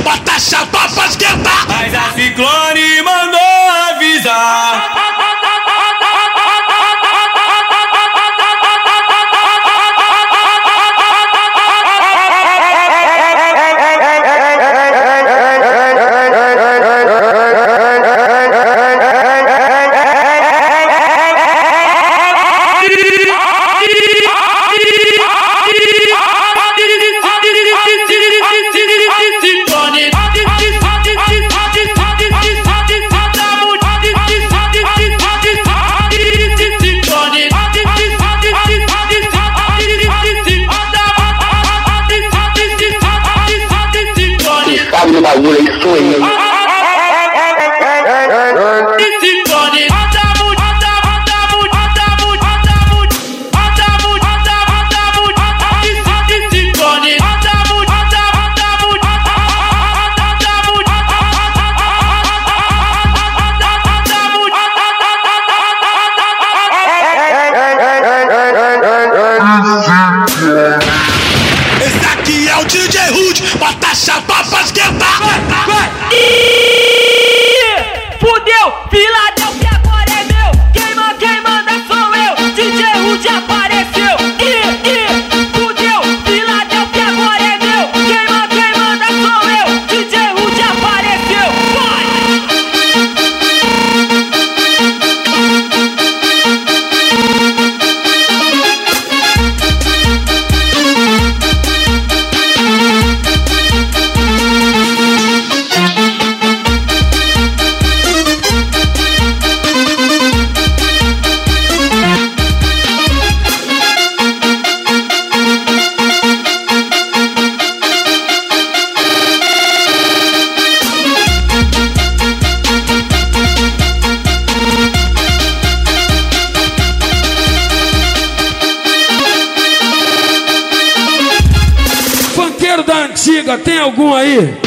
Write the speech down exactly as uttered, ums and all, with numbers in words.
bota a chapa pra esquentar. Mas a Ciclone mandou avisar. Sabe no bagulho, isso sou eu. Esse aqui é o D J Rude, bota a chapa pra esquentar. Fudeu, Filadélfia agora é meu. Quem manda, quem manda sou eu. D J Rude apareceu. Ih, ih, fudeu, Filadélfia agora é meu. Quem manda, quem manda sou eu. D J Rude apareceu. Vai! Funkeiro da antiga, tem algum aí?